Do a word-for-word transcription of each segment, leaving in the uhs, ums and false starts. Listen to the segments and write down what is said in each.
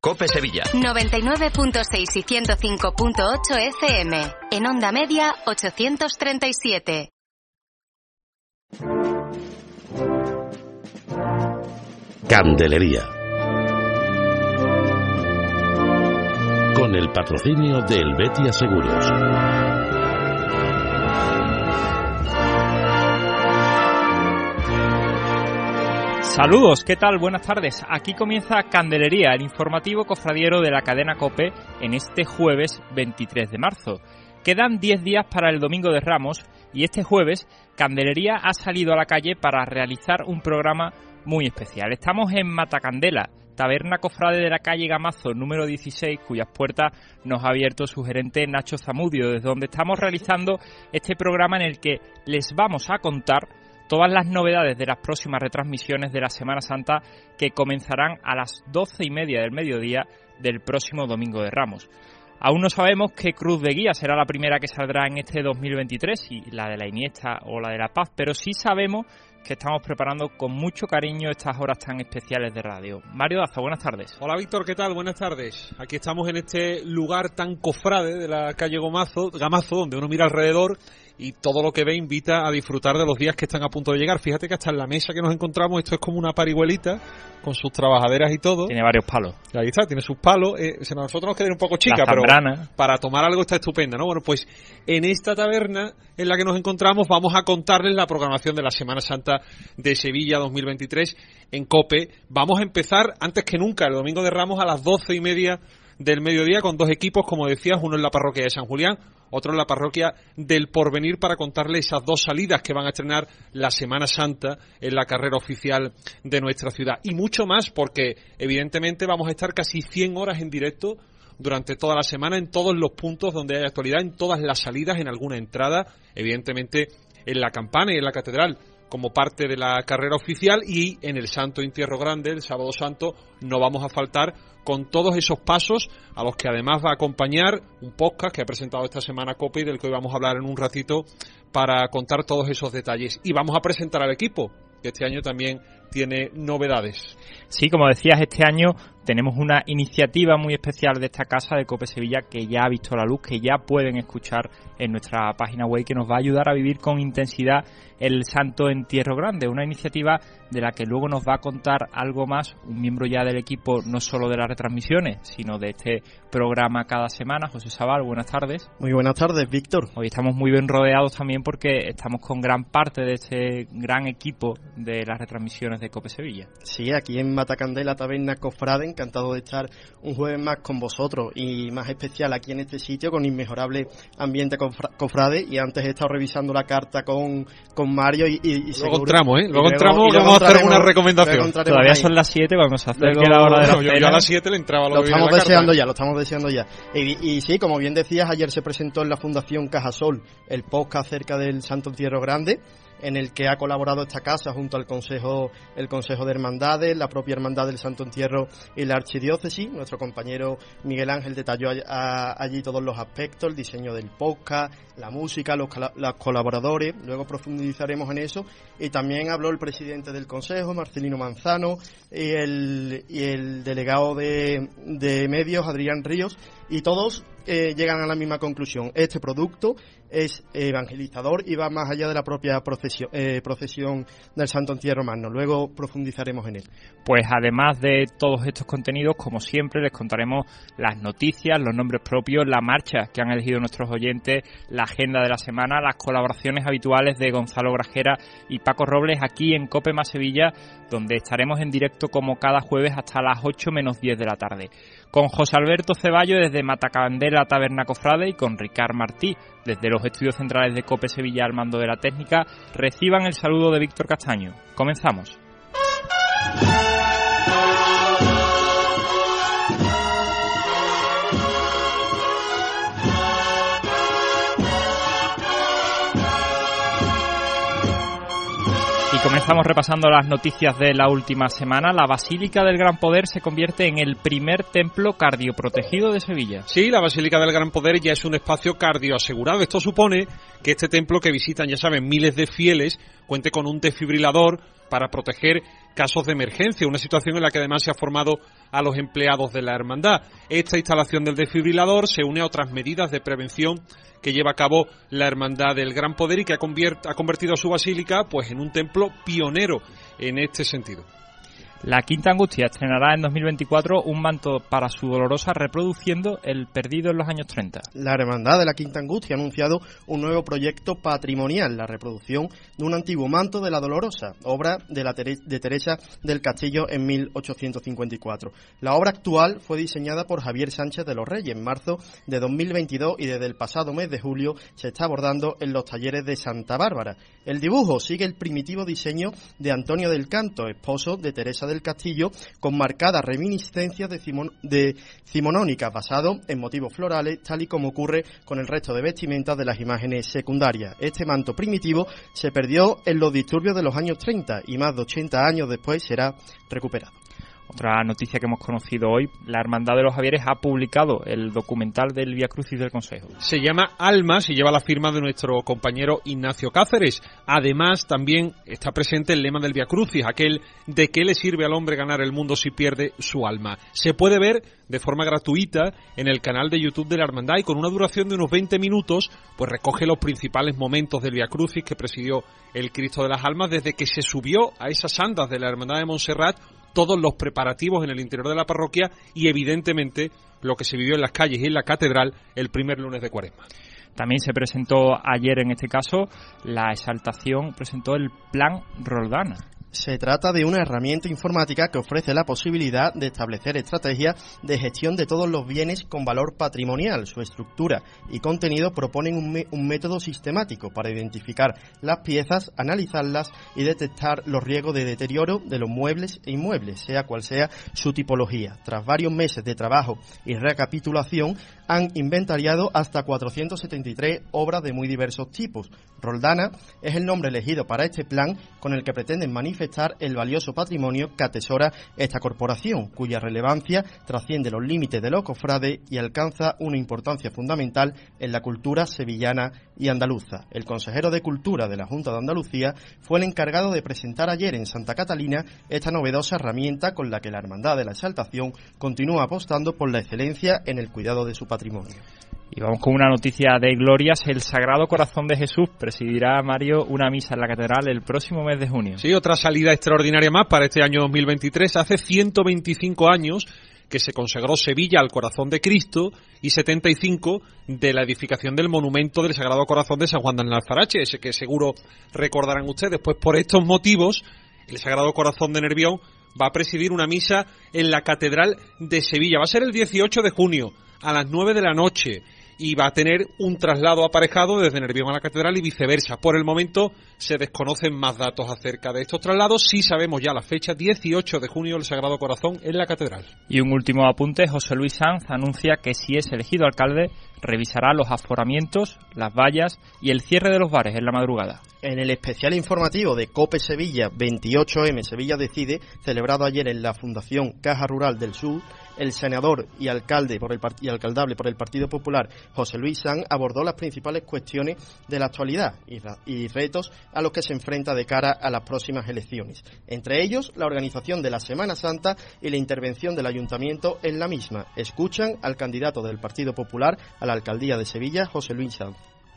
COPE Sevilla. noventa y nueve punto seis y ciento cinco punto ocho F M. En onda media, ochocientos treinta y siete. Candelería. Con el patrocinio de Helvetia Seguros. Saludos, ¿qué tal? Buenas tardes. Aquí comienza Candelería, el informativo cofradiero de la cadena COPE en este jueves veintitrés de marzo. Quedan diez días para el Domingo de Ramos y este jueves Candelería ha salido a la calle para realizar un programa muy especial. Estamos en Matacandela, taberna cofrade de la calle Gamazo número dieciséis, cuyas puertas nos ha abierto su gerente Nacho Zamudio, desde donde estamos realizando este programa en el que les vamos a contar todas las novedades de las próximas retransmisiones de la Semana Santa, que comenzarán a las doce y media del mediodía del próximo Domingo de Ramos. Aún no sabemos qué cruz de guía será la primera que saldrá en este dos mil veintitrés, si la de la Iniesta o la de la Paz, pero sí sabemos que estamos preparando con mucho cariño estas horas tan especiales de radio. Mario Daza, buenas tardes. Hola Víctor, ¿qué tal? Buenas tardes. Aquí estamos en este lugar tan cofrade de la calle Gamazo, Gamazo, donde uno mira alrededor y todo lo que ve invita a disfrutar de los días que están a punto de llegar. Fíjate que hasta en la mesa que nos encontramos, esto es como una parihuelita con sus trabajaderas y todo. Tiene varios palos. Ahí está, tiene sus palos. Eh, a nosotros nos queda un poco chica, pero para tomar algo está estupenda, ¿no? Bueno, pues en esta taberna en la que nos encontramos vamos a contarles la programación de la Semana Santa de Sevilla dos mil veintitrés en COPE. Vamos a empezar antes que nunca el Domingo de Ramos a las doce y media del mediodía con dos equipos, como decías, uno en la parroquia de San Julián, otro en la parroquia del Porvenir, para contarles esas dos salidas que van a estrenar la Semana Santa en la carrera oficial de nuestra ciudad. Y mucho más, porque evidentemente vamos a estar casi cien horas en directo durante toda la semana en todos los puntos donde hay actualidad, en todas las salidas, en alguna entrada, evidentemente en la campana y en la catedral como parte de la carrera oficial, y en el Santo Entierro Grande, el Sábado Santo, no vamos a faltar con todos esos pasos, a los que además va a acompañar un podcast que ha presentado esta semana COPE y del que hoy vamos a hablar en un ratito para contar todos esos detalles. Y vamos a presentar al equipo, que este año también tiene novedades. Sí, como decías, este año tenemos una iniciativa muy especial de esta casa de COPE Sevilla que ya ha visto la luz, que ya pueden escuchar en nuestra página web, que nos va a ayudar a vivir con intensidad el Santo Entierro Grande, una iniciativa de la que luego nos va a contar algo más un miembro ya del equipo, no solo de las retransmisiones, sino de este programa cada semana. José Sabal, buenas tardes. Muy buenas tardes, Víctor. Hoy estamos muy bien rodeados también porque estamos con gran parte de este gran equipo de las retransmisiones de COPE Sevilla. Sí, aquí en Matacandela, taberna cofrade, encantado de estar un jueves más con vosotros, y más especial aquí en este sitio con inmejorable ambiente cofrade. Y antes he estado revisando la carta con, con Mario y, y, y luego seguro, entramos, ¿eh? Luego, luego entramos y vamos a hacer una recomendación. Todavía son las siete cuando se acerque luego, la hora de la no, yo, yo a las siete le entraba lo, lo que estamos viene deseando la carta. ya, lo estamos deseando ya. Y, y sí, como bien decías, ayer se presentó en la Fundación Cajasol el podcast acerca del Santo Entierro Grande, en el que ha colaborado esta casa junto al Consejo, el Consejo de Hermandades, la propia Hermandad del Santo Entierro y la Archidiócesis. Nuestro compañero Miguel Ángel detalló a, a, allí todos los aspectos, el diseño del podcast, la música, los, los colaboradores. Luego profundizaremos en eso. Y también habló el presidente del Consejo, Marcelino Manzano, y el, y el delegado de, de medios, Adrián Ríos, y todos eh, llegan a la misma conclusión. Este producto es evangelizador y va más allá de la propia procesión, eh, procesión del Santo Entierro Magno. Luego profundizaremos en él. Pues además de todos estos contenidos, como siempre, les contaremos las noticias, los nombres propios, la marcha que han elegido nuestros oyentes, la agenda de la semana, las colaboraciones habituales de Gonzalo Grajera y Paco Robles aquí en COPE más Sevilla, donde estaremos en directo como cada jueves hasta las ocho menos diez de la tarde. Con José Alberto Ceballo desde Matacandela, taberna cofrade, y con Ricard Martí desde los estudios centrales de COPE Sevilla al mando de la técnica, reciban el saludo de Víctor Castaño. Comenzamos. Comenzamos repasando las noticias de la última semana. La Basílica del Gran Poder se convierte en el primer templo cardioprotegido de Sevilla. Sí, la Basílica del Gran Poder ya es un espacio cardioasegurado. Esto supone que este templo, que visitan, ya saben, miles de fieles, cuente con un desfibrilador para proteger casos de emergencia, una situación en la que además se ha formado a los empleados de la hermandad. Esta instalación del desfibrilador se une a otras medidas de prevención que lleva a cabo la Hermandad del Gran Poder y que ha, conviert, ha convertido a su basílica pues en un templo pionero en este sentido. La Quinta Angustia estrenará en dos mil veinticuatro un manto para su Dolorosa reproduciendo el perdido en los años treinta. La Hermandad de la Quinta Angustia ha anunciado un nuevo proyecto patrimonial, la reproducción de un antiguo manto de la Dolorosa, obra de, la Tere- de Teresa del Castillo en mil ochocientos cincuenta y cuatro. La obra actual fue diseñada por Javier Sánchez de los Reyes en marzo de dos mil veintidós y desde el pasado mes de julio se está abordando en los talleres de Santa Bárbara. El dibujo sigue el primitivo diseño de Antonio del Canto, esposo de Teresa del Castillo, con marcadas reminiscencias de, cimon- de cimonónicas basado en motivos florales, tal y como ocurre con el resto de vestimentas de las imágenes secundarias. Este manto primitivo se perdió en los disturbios de los años treinta y más de ochenta años después será recuperado. Otra noticia que hemos conocido hoy, la Hermandad de los Javieres ha publicado el documental del Vía Crucis del Consejo. Se llama Almas y lleva la firma de nuestro compañero Ignacio Cáceres. Además, también está presente el lema del Vía Crucis, aquel de qué le sirve al hombre ganar el mundo si pierde su alma. Se puede ver de forma gratuita en el canal de YouTube de la Hermandad y con una duración de unos veinte minutos, pues recoge los principales momentos del Vía Crucis que presidió el Cristo de las Almas desde que se subió a esas andas de la Hermandad de Montserrat, todos los preparativos en el interior de la parroquia y evidentemente lo que se vivió en las calles y en la catedral el primer lunes de Cuaresma. También se presentó ayer, en este caso, la exaltación, presentó el Plan Roldana. Se trata de una herramienta informática que ofrece la posibilidad de establecer estrategias de gestión de todos los bienes con valor patrimonial. Su estructura y contenido proponen un, me- un método sistemático para identificar las piezas, analizarlas y detectar los riesgos de deterioro de los muebles e inmuebles, sea cual sea su tipología. Tras varios meses de trabajo y recapitulación, han inventariado hasta cuatrocientas setenta y tres obras de muy diversos tipos. Roldana es el nombre elegido para este plan con el que pretenden manifestar el valioso patrimonio que atesora esta corporación, cuya relevancia trasciende los límites de los cofrades y alcanza una importancia fundamental en la cultura sevillana y andaluza. El consejero de Cultura de la Junta de Andalucía fue el encargado de presentar ayer en Santa Catalina esta novedosa herramienta con la que la Hermandad de la Exaltación continúa apostando por la excelencia en el cuidado de su patrimonio. Y vamos con una noticia de glorias. El Sagrado Corazón de Jesús presidirá, Mario, una misa en la catedral el próximo mes de junio. Sí, otra salida extraordinaria más para este año dos mil veintitrés. Hace ciento veinticinco años que se consagró Sevilla al Corazón de Cristo y setenta y cinco de la edificación del monumento del Sagrado Corazón de San Juan de Alfarache, ese que seguro recordarán ustedes. Pues por estos motivos, el Sagrado Corazón de Nervión va a presidir una misa en la Catedral de Sevilla. Va a ser el dieciocho de junio a las nueve de la noche. Y va a tener un traslado aparejado desde Nervión a la Catedral y viceversa. Por el momento se desconocen más datos acerca de estos traslados. Sí sabemos ya la fecha, dieciocho de junio, el Sagrado Corazón en la Catedral. Y un último apunte, José Luis Sanz anuncia que si es elegido alcalde, revisará los aforamientos, las vallas y el cierre de los bares en la madrugada. En el especial informativo de COPE Sevilla veintiocho eme Sevilla Decide, celebrado ayer en la Fundación Caja Rural del Sur, el senador y alcalde por el part- y alcaldable por el Partido Popular, José Luis Sanz, abordó las principales cuestiones de la actualidad y, ra- y retos a los que se enfrenta de cara a las próximas elecciones. Entre ellos, la organización de la Semana Santa y la intervención del Ayuntamiento en la misma. Escuchan al candidato del Partido Popular a la alcaldía de Sevilla, José Luis Sanz.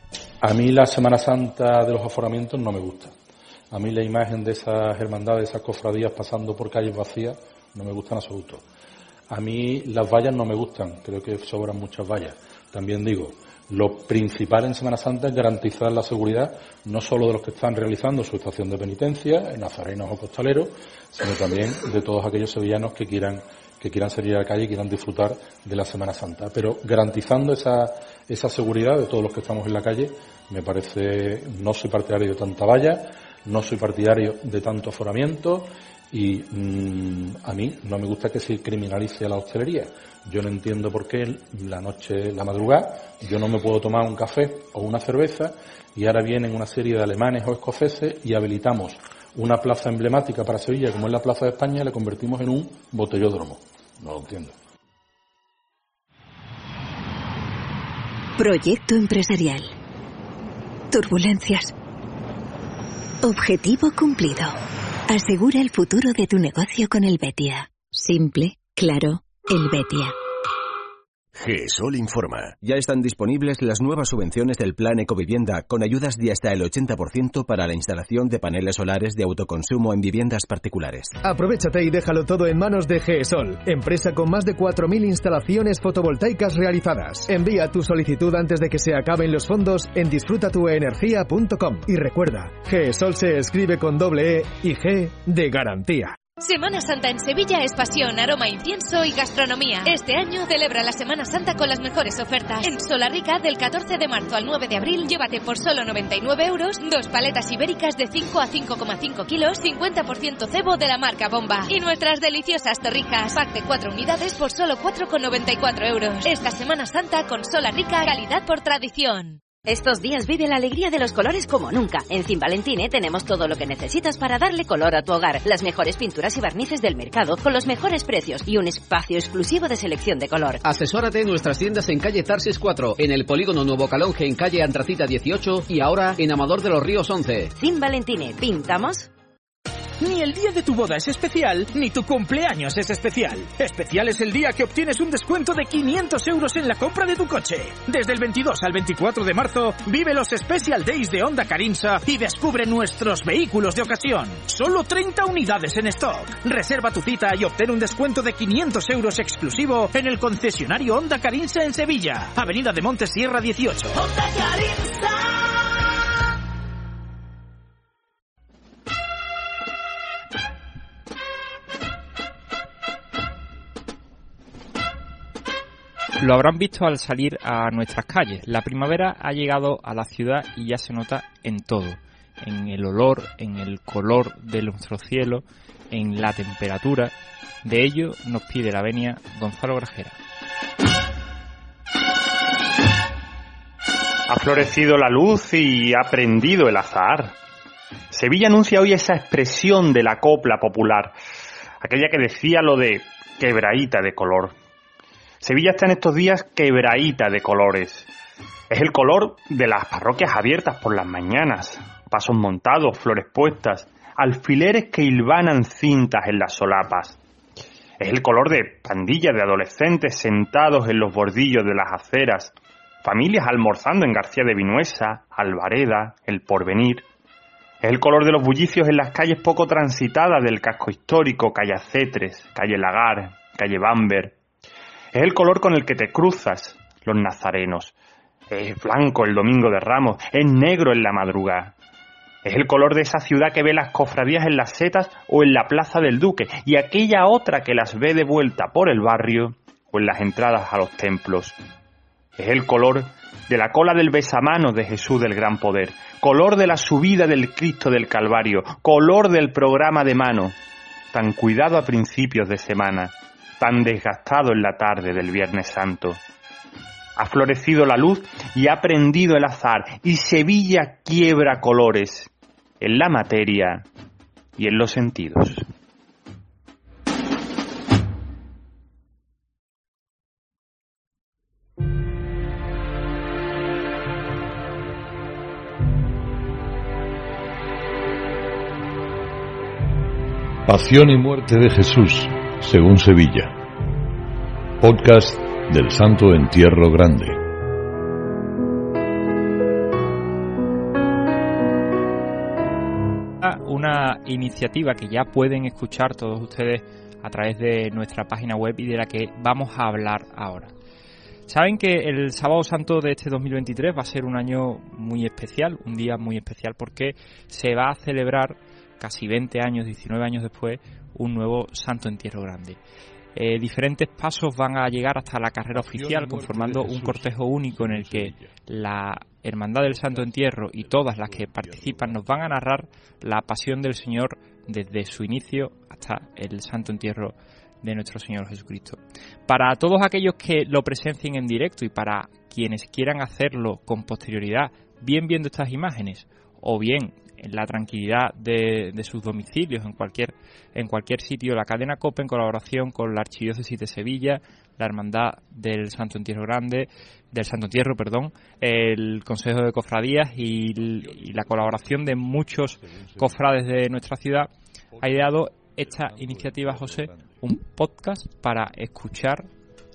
A mí la Semana Santa de los aforamientos no me gusta. A mí la imagen de esas hermandades, de esas cofradías pasando por calles vacías, no me gusta en absoluto. A mí las vallas no me gustan, creo que sobran muchas vallas. También digo, lo principal en Semana Santa es garantizar la seguridad no solo de los que están realizando su estación de penitencia, nazarenos o costaleros, sino también de todos aquellos sevillanos que quieran que quieran salir a la calle y quieran disfrutar de la Semana Santa. Pero garantizando esa, esa seguridad de todos los que estamos en la calle, me parece, no soy partidario de tanta valla, no soy partidario de tanto aforamiento y mmm, a mí no me gusta que se criminalice a la hostelería. Yo no entiendo por qué la noche, la madrugada, yo no me puedo tomar un café o una cerveza y ahora vienen una serie de alemanes o escoceses y habilitamos una plaza emblemática para Sevilla como es la Plaza de España y la convertimos en un botellódromo. No lo entiendo. Proyecto empresarial. Turbulencias. Objetivo cumplido. Asegura el futuro de tu negocio con Helvetia. Simple, claro, Helvetia. GESOL informa. Ya están disponibles las nuevas subvenciones del Plan Ecovivienda con ayudas de hasta el ochenta por ciento para la instalación de paneles solares de autoconsumo en viviendas particulares. Aprovechate y déjalo todo en manos de GESOL, empresa con más de cuatro mil instalaciones fotovoltaicas realizadas. Envía tu solicitud antes de que se acaben los fondos en disfruta tu energía punto com. Y recuerda, GESOL se escribe con doble E y G de garantía. Semana Santa en Sevilla es pasión, aroma, incienso y gastronomía. Este año celebra la Semana Santa con las mejores ofertas. En Solarrica, del catorce de marzo al nueve de abril, llévate por solo noventa y nueve euros dos paletas ibéricas de cinco a cinco coma cinco kilos, cincuenta por ciento cebo de la marca Bomba. Y nuestras deliciosas torrijas, pack de cuatro unidades por solo cuatro con noventa y cuatro euros. Esta Semana Santa con Solarrica, calidad por tradición. Estos días vive la alegría de los colores como nunca. En Cinvalentine tenemos todo lo que necesitas para darle color a tu hogar. Las mejores pinturas y barnices del mercado con los mejores precios y un espacio exclusivo de selección de color. Asesórate en nuestras tiendas en calle Tarsis cuatro, en el polígono Nuevo Calonge en calle Antracita dieciocho y ahora en Amador de los Ríos once. Cinvalentine, ¿pintamos? Ni el día de tu boda es especial, ni tu cumpleaños es especial. Especial es el día que obtienes un descuento de quinientos euros en la compra de tu coche. Desde el veintidós al veinticuatro de marzo, vive los Special Days de Honda Carinsa y descubre nuestros vehículos de ocasión. Solo treinta unidades en stock. Reserva tu cita y obtén un descuento de quinientos euros exclusivo en el concesionario Honda Carinsa en Sevilla. Avenida de Montes Sierra dieciocho. Honda Carinsa. Lo habrán visto al salir a nuestras calles. La primavera ha llegado a la ciudad y ya se nota en todo. En el olor, en el color de nuestro cielo, en la temperatura. De ello nos pide la venia Gonzalo Grajera. Ha florecido la luz y ha prendido el azahar. Sevilla anuncia hoy esa expresión de la copla popular, aquella que decía lo de quebraíta de color. Sevilla está en estos días quebraíta de colores. Es el color de las parroquias abiertas por las mañanas, pasos montados, flores puestas, alfileres que hilvanan cintas en las solapas. Es el color de pandillas de adolescentes sentados en los bordillos de las aceras, familias almorzando en García de Vinuesa, Albareda, El Porvenir. Es el color de los bullicios en las calles poco transitadas del casco histórico, calle Acetres, calle Lagar, calle Bamber. Es el color con el que te cruzas los nazarenos. Es blanco el domingo de Ramos, es negro en la madrugada. Es el color de esa ciudad que ve las cofradías en las setas o en la Plaza del Duque, y aquella otra que las ve de vuelta por el barrio o en las entradas a los templos. Es el color de la cola del besamano de Jesús del Gran Poder, color de la subida del Cristo del Calvario, color del programa de mano, tan cuidado a principios de semana, tan desgastado en la tarde del Viernes Santo. Ha florecido la luz y ha prendido el azahar, y Sevilla quiebra colores en la materia y en los sentidos. Pasión y muerte de Jesús, según Sevilla. Podcast del Santo Entierro Grande. Una iniciativa que ya pueden escuchar todos ustedes a través de nuestra página web y de la que vamos a hablar ahora. Saben que el Sábado Santo de este dos mil veintitrés va a ser un año muy especial, un día muy especial, porque se va a celebrar casi veinte años, diecinueve años después, un nuevo Santo Entierro Grande. Eh, diferentes pasos van a llegar hasta la carrera oficial, conformando un cortejo único en el que la Hermandad del Santo Entierro y todas las que participan nos van a narrar la pasión del Señor desde su inicio hasta el Santo Entierro de nuestro Señor Jesucristo. Para todos aquellos que lo presencien en directo y para quienes quieran hacerlo con posterioridad, bien viendo estas imágenes o bien en la tranquilidad de, de sus domicilios, en cualquier en cualquier sitio. La cadena COPE, en colaboración con la Archidiócesis de Sevilla, la Hermandad del Santo Entierro Grande, del Santo Entierro, perdón, el Consejo de Cofradías y, y la colaboración de muchos cofrades de nuestra ciudad, ha ideado esta iniciativa, José, un podcast para escuchar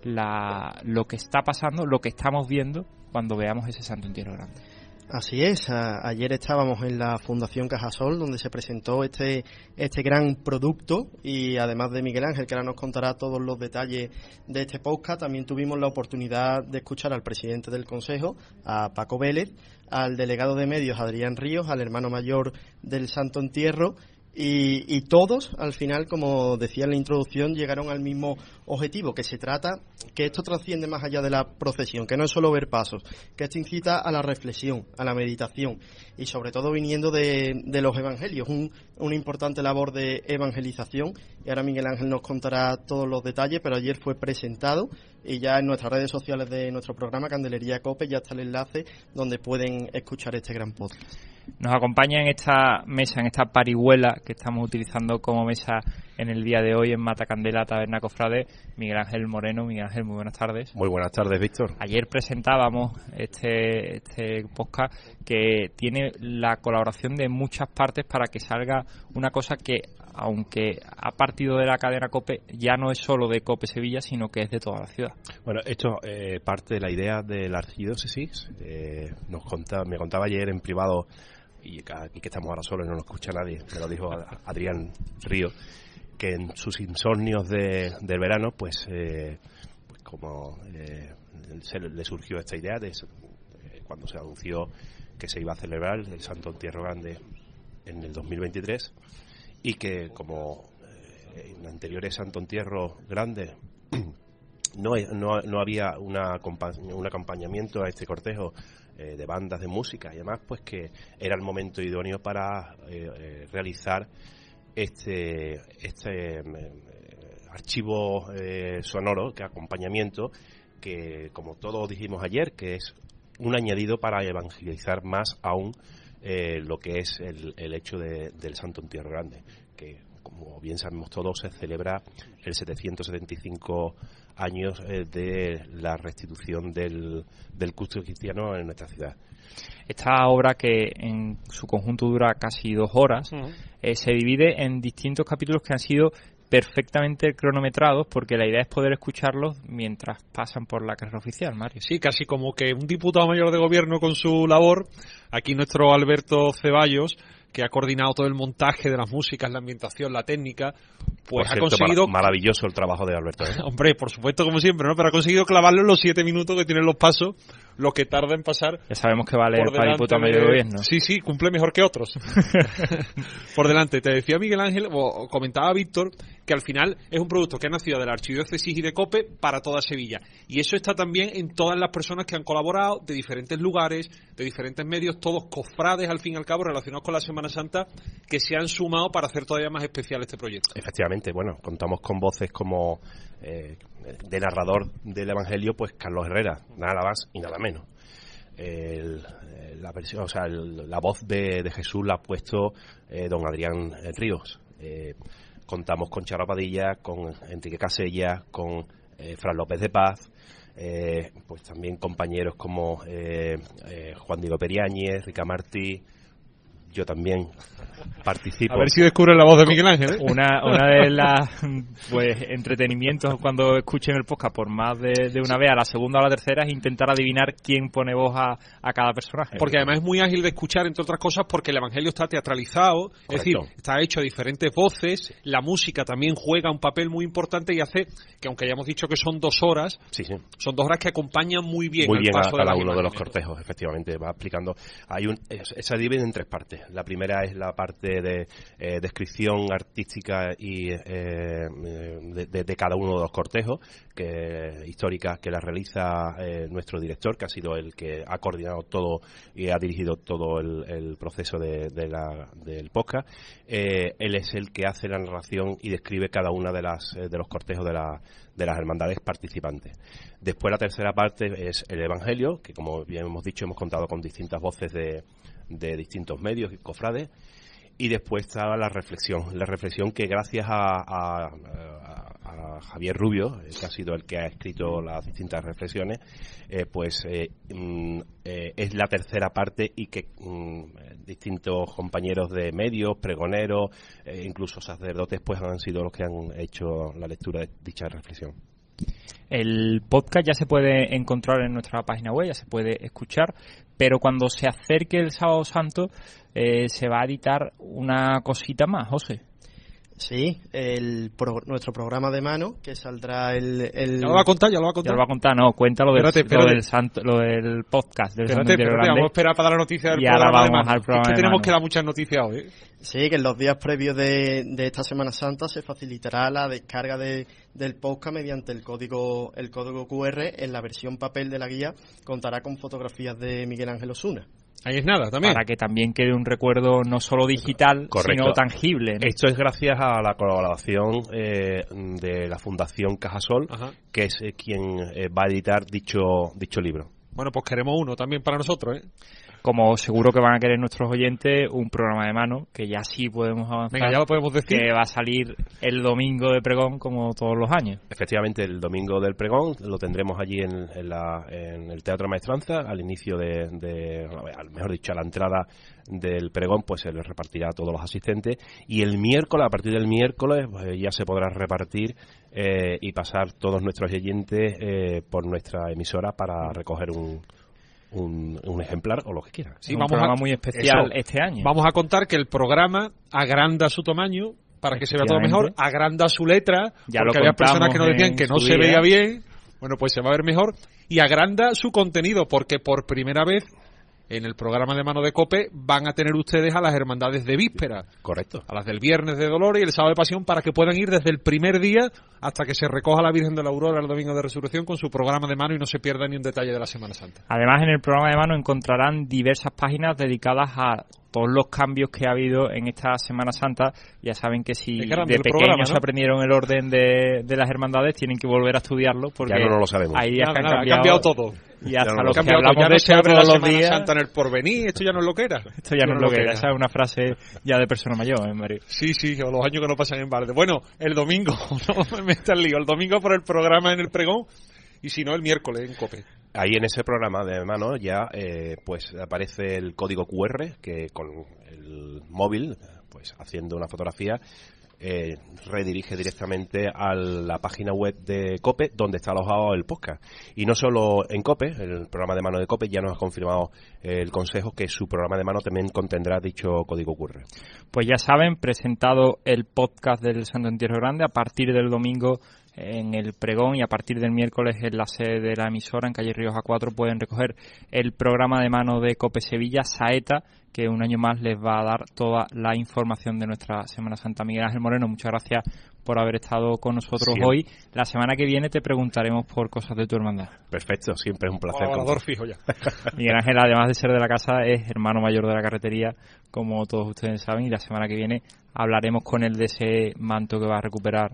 la, lo que está pasando, lo que estamos viendo cuando veamos ese Santo Entierro Grande. Así es, a, ayer estábamos en la Fundación Cajasol, donde se presentó este este gran producto, y además de Miguel Ángel, que ahora nos contará todos los detalles de este podcast, también tuvimos la oportunidad de escuchar al presidente del Consejo, a Paco Vélez, al delegado de medios, Adrián Ríos, al hermano mayor del Santo Entierro, Y, y todos, al final, como decía en la introducción, llegaron al mismo objetivo, que se trata, que esto trasciende más allá de la procesión, que no es solo ver pasos, que esto incita a la reflexión, a la meditación, y sobre todo viniendo de, de los evangelios, un, una importante labor de evangelización, y ahora Miguel Ángel nos contará todos los detalles, pero ayer fue presentado, y ya en nuestras redes sociales de nuestro programa Candelería COPE ya está el enlace donde pueden escuchar este gran podcast. Nos acompaña en esta mesa, en esta parihuela que estamos utilizando como mesa en el día de hoy en Matacandela, Taberna Cofrade, Miguel Ángel Moreno. Miguel Ángel, muy buenas tardes. Muy buenas tardes, Víctor. Ayer presentábamos este, este podcast que tiene la colaboración de muchas partes para que salga una cosa que, aunque ha partido de la cadena COPE, ya no es solo de COPE Sevilla, sino que es de toda la ciudad. Bueno, esto eh, parte de la idea de la archidiócesis. Eh, nos contaba, me contaba ayer en privado, y aquí que estamos ahora solos y no nos escucha nadie, me lo dijo Adrián Ríos, que en sus insomnios de, del verano, pues, eh, pues como eh, se le surgió esta idea de eh, cuando se anunció que se iba a celebrar el Santo Entierro Grande en el dos mil veintitrés, y que como eh, en anteriores Santo Entierro Grande no, no, no había una, un acompañamiento a este cortejo eh, de bandas de música, y además pues que era el momento idóneo para eh, eh, realizar este este eh, archivo eh, sonoro, que acompañamiento, que como todos dijimos ayer, que es un añadido para evangelizar más aún eh, lo que es el, el hecho de, del Santo Entierro Grande, que como bien sabemos todos se celebra el setecientos setenta y cinco años eh, de la restitución del, del culto cristiano en nuestra ciudad. Esta obra, que en su conjunto dura casi dos horas, uh-huh. eh, se divide en distintos capítulos que han sido perfectamente cronometrados, porque la idea es poder escucharlos mientras pasan por la carrera oficial, Mario. Sí, casi como que un diputado mayor de gobierno con su labor. Aquí nuestro Alberto Ceballos, que ha coordinado todo el montaje de las músicas, la ambientación, la técnica, pues por cierto, ha conseguido... Mar- maravilloso el trabajo de Alberto, ¿eh? Hombre, por supuesto, como siempre, ¿no? Pero ha conseguido clavarlo en los siete minutos que tienen los pasos, lo que tarda en pasar. Ya sabemos que vale para diputado medio de gobierno. Sí, sí, cumple mejor que otros. Por delante. Te decía Miguel Ángel, o comentaba Víctor, que al final es un producto que ha nacido de la Archidiócesis y de COPE para toda Sevilla. Y eso está también en todas las personas que han colaborado, de diferentes lugares, de diferentes medios, todos cofrades, al fin y al cabo, relacionados con la Semana Santa, que se han sumado para hacer todavía más especial este proyecto. Efectivamente, bueno, contamos con voces como eh, de narrador del Evangelio, pues Carlos Herrera, nada más y nada menos. El, la versión, o sea, el, la voz de, de Jesús la ha puesto eh, don Adrián Ríos. Eh, contamos con Charo Padilla, con Enrique Casella, con eh, Fran López de Paz, eh, pues también compañeros como eh, eh, Juan Diego Periáñez, Rica Martí. Yo también participo. A ver si descubren la voz de Miguel Ángel, ¿eh? Una, una de las pues entretenimientos cuando escuchen el podcast por más de, de una vez, a la segunda o a la tercera, es intentar adivinar quién pone voz a, a cada personaje. Porque además es muy ágil de escuchar, entre otras cosas, porque el Evangelio está teatralizado. Correcto. Es decir, está hecho a diferentes voces. La música también juega un papel muy importante y hace que, aunque hayamos dicho que son dos horas, sí, sí. son dos horas que acompañan muy bien muy al bien paso a cada de uno de los cortejos, efectivamente. Va explicando. Hay un, se divide en tres partes. La primera es la parte de eh, descripción artística y eh, de, de, de cada uno de los cortejos que, históricas, que la realiza eh, nuestro director, que ha sido el que ha coordinado todo y ha dirigido todo el, el proceso de, de la, del podcast. Eh, él es el que hace la narración y describe cada una de las de los cortejos de, la, de las hermandades participantes. Después la tercera parte es el Evangelio, que como bien hemos dicho hemos contado con distintas voces de de distintos medios y cofrades. Y después está la reflexión, la reflexión que gracias a, a, a, a Javier Rubio, que ha sido el que ha escrito las distintas reflexiones, eh, pues eh, mm, eh, es la tercera parte y que mm, distintos compañeros de medios, pregoneros, eh, incluso sacerdotes, pues han sido los que han hecho la lectura de dicha reflexión. El podcast ya se puede encontrar en nuestra página web, ya se puede escuchar, pero cuando se acerque el Sábado Santo eh, se va a editar una cosita más, José. Sí, el pro, nuestro programa de mano, que saldrá el, el... Ya lo va a contar, ya lo va a contar. Ya lo va a contar, no, cuéntalo del, espérate, espérate. Lo del, santo, lo del podcast del espérate, Santo espérate, vamos a esperar para dar la noticia del y programa ahora de vamos mano. Al programa es que de tenemos mano. que dar muchas noticias hoy. Sí, que en los días previos de, de esta Semana Santa se facilitará la descarga de, del podcast mediante el código el código cu erre. En la versión papel de la guía contará con fotografías de Miguel Ángel Osuna. Ahí es nada, también. Para que también quede un recuerdo no solo digital, Correcto. sino tangible, ¿no? Esto es gracias a la colaboración eh, de la Fundación Cajasol, Ajá. que es eh, quien eh, va a editar dicho dicho libro. Bueno, pues queremos uno también para nosotros, ¿eh? Como seguro que van a querer nuestros oyentes, un programa de mano, que ya sí podemos avanzar. Venga, ya lo podemos decir. Que va a salir el domingo de pregón, como todos los años. Efectivamente, el domingo del pregón lo tendremos allí en, en, la, en el Teatro Maestranza, al inicio de, de, mejor dicho, a la entrada del pregón, pues se les repartirá a todos los asistentes. Y el miércoles, a partir del miércoles, pues, ya se podrá repartir eh, y pasar todos nuestros oyentes eh, por nuestra emisora para recoger un... Un, un ejemplar o lo que quieran. Sí, un vamos programa a, muy especial eso, este año. Vamos a contar que el programa agranda su tamaño para que se vea todo mejor, agranda su letra, ya porque había personas que nos decían que no se día. veía bien, bueno, pues se va a ver mejor, y agranda su contenido, porque por primera vez en el programa de Mano de COPE van a tener ustedes a las hermandades de víspera. Correcto. A las del Viernes de Dolores y el Sábado de Pasión, para que puedan ir desde el primer día hasta que se recoja la Virgen de la Aurora el Domingo de Resurrección con su programa de mano y no se pierda ni un detalle de la Semana Santa. Además, en el programa de mano encontrarán diversas páginas dedicadas a todos los cambios que ha habido en esta Semana Santa. Ya saben que si de pequeños programa, ¿no? aprendieron el orden de, de las hermandades, tienen que volver a estudiarlo, porque ya no lo sabemos. Ahí nada, nada, cambiado, ha cambiado todo. Y hasta ya los no, que hablamos ya no de se abre todos la los Semana días, Santa en el porvenir, esto ya no es lo que era. Esto ya no, no es lo que era, esa es una frase ya de persona mayor, ¿eh, Mario? Sí, sí, o los años que no pasan en balde. Bueno, el domingo, no me metas lío, el domingo por el programa en el pregón, y si no, el miércoles en COPE. Ahí en ese programa de mano ya eh, pues aparece el código cu erre, que con el móvil, pues haciendo una fotografía, eh, redirige directamente a la página web de COPE, donde está alojado el podcast. Y no solo en COPE, el programa de mano de COPE ya nos ha confirmado eh, el Consejo que su programa de mano también contendrá dicho código cu erre. Pues ya saben, presentado el podcast del Santo Entierro Grande, a partir del domingo en el pregón y a partir del miércoles en la sede de la emisora en calle Rioja cuatro pueden recoger el programa de mano de COPE Sevilla, Saeta, que un año más les va a dar toda la información de nuestra Semana Santa. Miguel Ángel Moreno, muchas gracias por haber estado con nosotros sí. hoy. La semana que viene te preguntaremos por cosas de tu hermandad. Perfecto, siempre es un placer. Colaborador fijo ya. Miguel Ángel, además de ser de la casa, es hermano mayor de la carretería, como todos ustedes saben, y la semana que viene hablaremos con él de ese manto que va a recuperar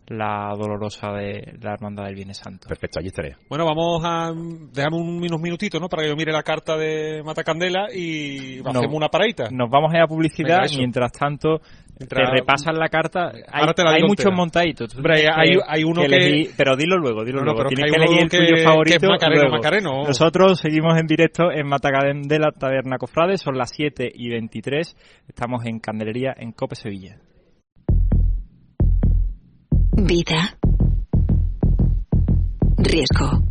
la dolorosa de la Hermandad del Viernes Santo. Perfecto, allí estaré. Bueno, vamos a... Déjame unos minutitos, ¿no? Para que yo mire la carta de Matacandela y no, hacemos una paradita. Nos vamos a ir a publicidad. Venga, mientras tanto Mientras... te repasan la carta. Hay, hay muchos montaditos. Hombre, hay, que, hay uno que... que... Elegí, pero dilo luego, dilo no, luego. Tienes que, que elegir el que, tuyo favorito. Que es Macareno, luego. Macareno. Nosotros seguimos en directo en Matacandela Taberna Cofrade. Son las siete y veintitrés. Estamos en Candelería, en COPE Sevilla. Vida. Riesgo.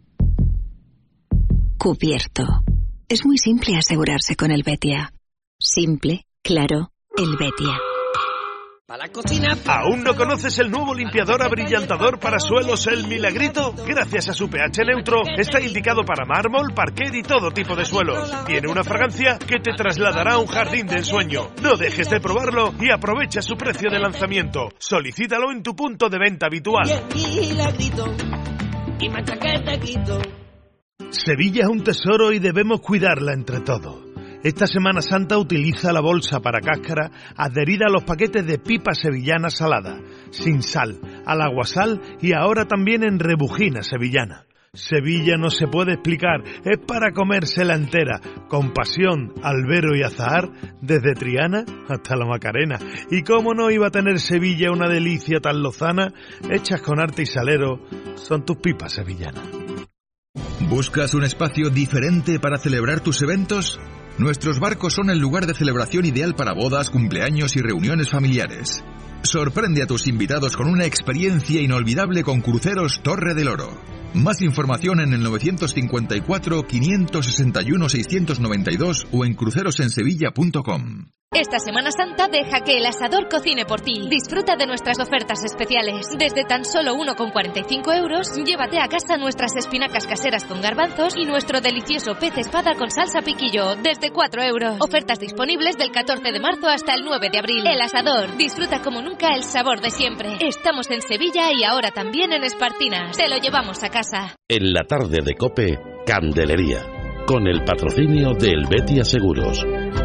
Cubierto. Es muy simple asegurarse con el Betia. Simple, claro, el Betia. Para la cocina. ¿Aún no conoces el nuevo limpiador abrillantador para suelos El Milagrito? Gracias a su pH neutro, está indicado para mármol, parquet y todo tipo de suelos. Tiene una fragancia que te trasladará a un jardín de ensueño. No dejes de probarlo y aprovecha su precio de lanzamiento. Solicítalo en tu punto de venta habitual. Y el Milagrito, y machaquete quito. Sevilla es un tesoro y debemos cuidarla entre todos. Esta Semana Santa utiliza la bolsa para cáscara adherida a los paquetes de pipa sevillana salada, sin sal, al aguasal y ahora también en rebujina sevillana. Sevilla no se puede explicar, es para comérsela entera, con pasión, albero y azahar, desde Triana hasta la Macarena. Y cómo no iba a tener Sevilla una delicia tan lozana, hechas con arte y salero, son tus pipas sevillanas. ¿Buscas un espacio diferente para celebrar tus eventos? Nuestros barcos son el lugar de celebración ideal para bodas, cumpleaños y reuniones familiares. Sorprende a tus invitados con una experiencia inolvidable con Cruceros Torre del Oro. Más información en el novecientos cincuenta y cuatro, quinientos sesenta y uno, seiscientos noventa y dos o en crucerosensevilla punto com. Esta Semana Santa deja que el asador cocine por ti. Disfruta de nuestras ofertas especiales. Desde tan solo uno con cuarenta y cinco euros, llévate a casa nuestras espinacas caseras con garbanzos y nuestro delicioso pez espada con salsa piquillo, desde cuatro euros. Ofertas disponibles del catorce de marzo hasta el nueve de abril. El asador. Disfruta como nunca el sabor de siempre. Estamos en Sevilla y ahora también en Espartinas. Te lo llevamos a casa. En la tarde de COPE, Candelería, con el patrocinio de Helvetia Seguros.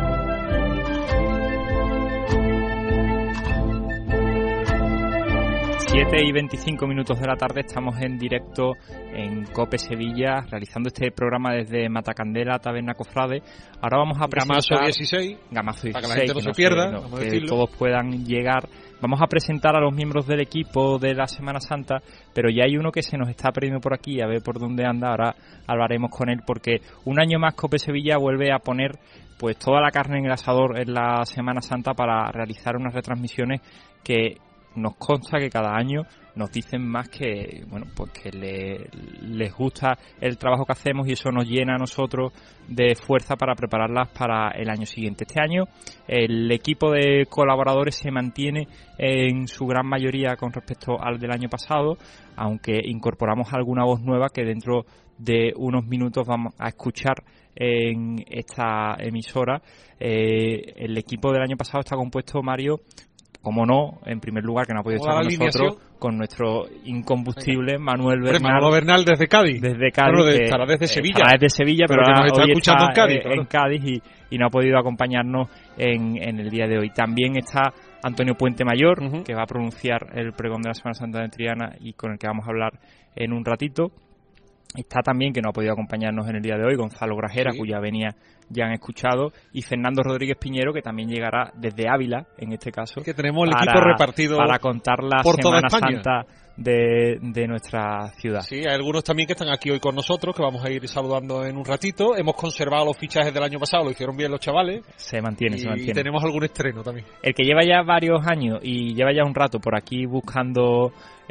siete y veinticinco minutos de la tarde, estamos en directo en COPE Sevilla, realizando este programa desde Matacandela, Taberna Cofrade. Ahora vamos a presentar... Gamazo dieciséis. Gamazo dieciséis, para que la gente no que se no pierda, se, no, vamos a que decirlo. todos puedan llegar. Vamos a presentar a los miembros del equipo de la Semana Santa, pero ya hay uno que se nos está perdiendo por aquí, a ver por dónde anda. Ahora hablaremos con él, porque un año más COPE Sevilla vuelve a poner pues toda la carne en el asador en la Semana Santa para realizar unas retransmisiones que nos consta que cada año nos dicen más que bueno pues que le, les gusta el trabajo que hacemos, y eso nos llena a nosotros de fuerza para prepararlas para el año siguiente. Este año el equipo de colaboradores se mantiene en su gran mayoría con respecto al del año pasado, aunque incorporamos alguna voz nueva que dentro de unos minutos vamos a escuchar en esta emisora. Eh, el equipo del año pasado está compuesto, Mario, como no, en primer lugar, que no ha podido estar con nosotros, con nuestro incombustible Manuel Bernal. Manuel Bernal desde Cádiz. Desde Cádiz. Bueno, de, estará desde Sevilla. Estará desde Sevilla, pero, pero que nos está hoy escuchando está en Cádiz. En Cádiz y, y no ha podido acompañarnos en, en el día de hoy. También está Antonio Puente Mayor, uh-huh. que va a pronunciar el pregón de la Semana Santa de Triana y con el que vamos a hablar en un ratito. Está también, que no ha podido acompañarnos en el día de hoy, Gonzalo Grajera, sí. cuya venia ya han escuchado, y Fernando Rodríguez Piñero, que también llegará desde Ávila, en este caso. Que tenemos el para, equipo repartido para contar la por Semana toda España. Santa de, de nuestra ciudad. Sí, hay algunos también que están aquí hoy con nosotros, que vamos a ir saludando en un ratito. Hemos conservado los fichajes del año pasado, lo hicieron bien los chavales. Se mantiene, y, se mantiene. Y tenemos algún estreno también. El que lleva ya varios años y lleva ya un rato por aquí buscando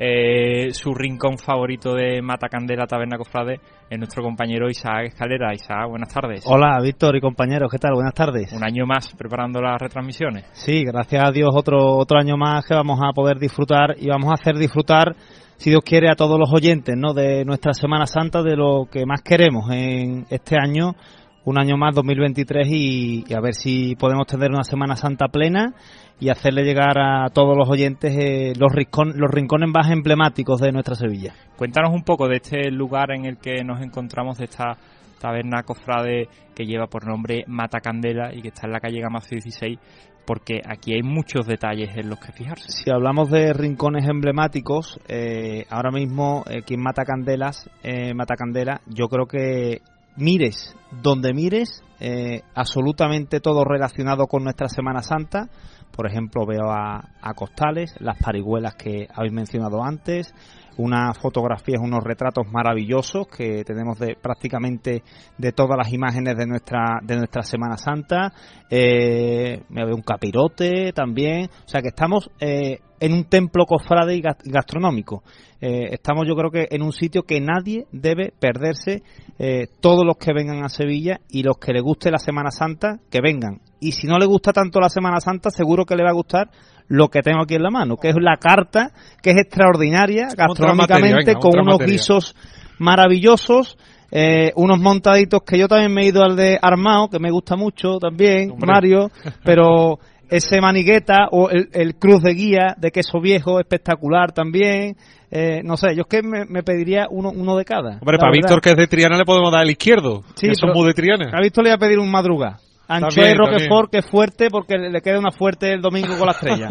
eh, su rincón favorito de Matacandela, Taberna Cofrade, es nuestro compañero Isaac Escalera. Isaac, buenas tardes. Hola, Víctor y compañeros, ¿qué tal? Buenas tardes. Un año más preparando las retransmisiones. Sí, gracias a Dios otro otro año más que vamos a poder disfrutar, y vamos a hacer disfrutar, si Dios quiere, a todos los oyentes, ¿no?, de nuestra Semana Santa, de lo que más queremos en este año, un año más, dos mil veintitrés, y, y a ver si podemos tener una Semana Santa plena y hacerle llegar a todos los oyentes eh, los, rincon, los rincones más emblemáticos de nuestra Sevilla. Cuéntanos un poco de este lugar en el que nos encontramos, de esta taberna cofrade que lleva por nombre Matacandela y que está en la calle Gamazo dieciséis, porque aquí hay muchos detalles en los que fijarse. Si hablamos de rincones emblemáticos, eh, ahora mismo aquí en Matacandelas, eh, Matacandela, yo creo que mires donde mires, eh, absolutamente todo relacionado con nuestra Semana Santa. Por ejemplo, veo a, a costales, las parihuelas que habéis mencionado antes, unas fotografías, unos retratos maravillosos que tenemos de prácticamente de todas las imágenes de nuestra de nuestra Semana Santa. Eh, me veo un capirote también, o sea que estamos eh, en un templo cofrade y gastronómico. Eh, estamos, yo creo que en un sitio que nadie debe perderse. Eh, todos los que vengan a Sevilla y los que les guste la Semana Santa, que vengan. Y si no le gusta tanto la Semana Santa, seguro que le va a gustar lo que tengo aquí en la mano, que es la carta, que es extraordinaria gastronómicamente, materia, venga, con unos materia. guisos maravillosos, eh, unos montaditos que yo también me he ido al de Armao, que me gusta mucho también, Hombre. Mario, pero ese manigueta o el, el cruz de guía de queso viejo, espectacular también. Eh, no sé, yo es que me, me pediría uno uno de cada. Hombre, para verdad. Víctor, que es de Triana, le podemos dar el izquierdo, sí, que son muy de Triana. A Víctor le voy a pedir un madruga. Anchoa y Roquefort, que es fuerte porque le queda una fuerte el domingo con la estrella.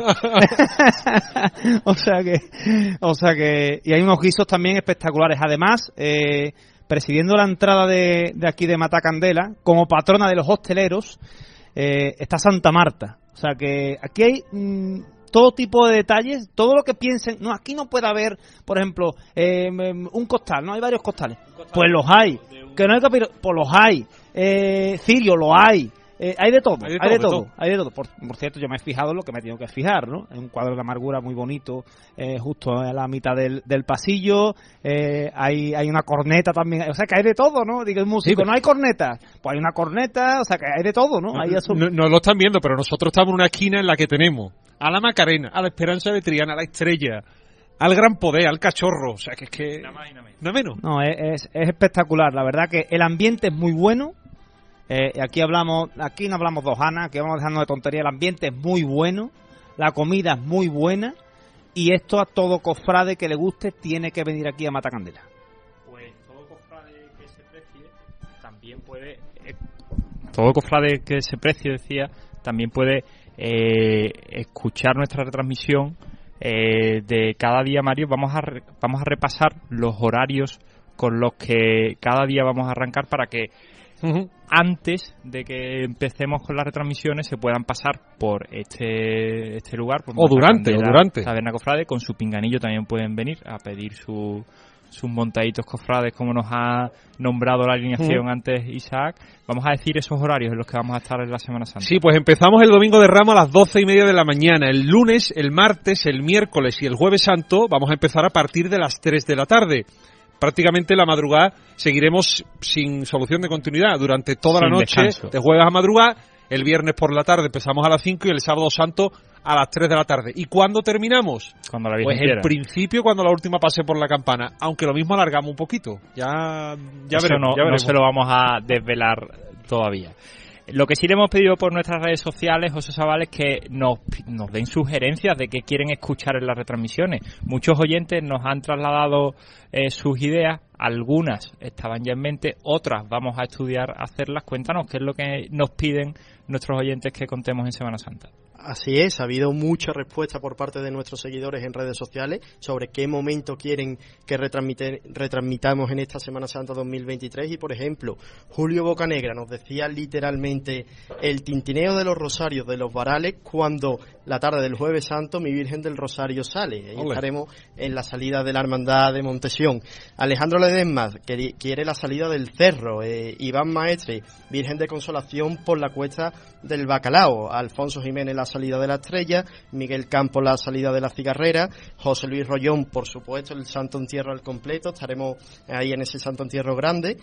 o sea que, o sea que, y hay unos guisos también espectaculares. Además, eh, presidiendo la entrada de, de aquí de Matacandela, como patrona de los hosteleros, eh, está Santa Marta. O sea que aquí hay mmm, todo tipo de detalles, todo lo que piensen. No, aquí no puede haber, por ejemplo, eh, un costal, no hay varios costales. Pues los hay. Que no hay capiro, pues los hay. Eh, Cirio, lo hay. Eh, hay de todo, hay de todo, hay de todo, todo. Hay de todo. Por, por cierto, yo me he fijado en lo que me he tenido que fijar, ¿no? En un cuadro de amargura muy bonito, eh, justo a la mitad del, del pasillo. Eh, hay hay una corneta también, o sea que hay de todo, ¿no? Digo, el músico, sí, no hay corneta, pues hay una corneta, o sea que hay de todo, ¿no? No, hay eso... no, no lo están viendo, pero nosotros estamos en una esquina en la que tenemos a la Macarena, a la Esperanza de Triana, a la Estrella, al Gran Poder, al Cachorro, o sea que es que... Nada más y nada menos. Nada menos. No, es, es, es espectacular, la verdad que el ambiente es muy bueno. Eh, aquí hablamos, aquí no hablamos de hojana, aquí vamos dejando de tontería, el ambiente es muy bueno, la comida es muy buena y esto a todo cofrade que le guste tiene que venir aquí a Matacandela. Pues todo cofrade que se precie también puede, eh, todo cofrade que se precie, decía, también puede eh, escuchar nuestra retransmisión eh, de cada día, Mario. Vamos a re, vamos a repasar los horarios con los que cada día vamos a arrancar para que Uh-huh. antes de que empecemos con las retransmisiones se puedan pasar por este este lugar por o durante o durante Taberna Cofrade. Con su pinganillo también pueden venir a pedir su, sus montaditos cofrades, como nos ha nombrado la alineación uh-huh. antes Isaac. Vamos a decir esos horarios en los que vamos a estar en la Semana Santa. Sí, pues empezamos el domingo de Ramos a las doce y media de la mañana. El lunes, el martes, el miércoles y el jueves santo vamos a empezar a partir de las tres de la tarde. Prácticamente la madrugada seguiremos sin solución de continuidad durante toda sin la noche, descanso. De jueves a madrugada. El viernes por la tarde empezamos a las cinco y el sábado santo a las tres de la tarde. ¿Y cuándo terminamos? Cuando la Pues quiera. En principio cuando la última pase por la campana, aunque lo mismo alargamos un poquito. Ya, ya Eso veremos, no, ya veremos. No se lo vamos a desvelar todavía. Lo que sí le hemos pedido por nuestras redes sociales, José Sabal, es que nos, nos den sugerencias de qué quieren escuchar en las retransmisiones. Muchos oyentes nos han trasladado eh, sus ideas, algunas estaban ya en mente, otras vamos a estudiar hacerlas. Cuéntanos qué es lo que nos piden nuestros oyentes que contemos en Semana Santa. Así es, ha habido mucha respuesta por parte de nuestros seguidores en redes sociales sobre qué momento quieren que retransmitamos en esta Semana Santa dos mil veintitrés y, por ejemplo, Julio Bocanegra nos decía literalmente el tintineo de los rosarios de los varales cuando la tarde del Jueves Santo mi Virgen del Rosario sale. Ahí Olé. Estaremos en la salida de la Hermandad de Montesión. Alejandro Ledesma que quiere la salida del Cerro. Eh, Iván Maestre, Virgen de Consolación por la Cuesta del Bacalao. Alfonso Jiménez, la salida de la Estrella. Miguel Campos, la salida de la Cigarrera. José Luis Rollón, por supuesto, el Santo Entierro al completo. Estaremos ahí en ese Santo Entierro grande.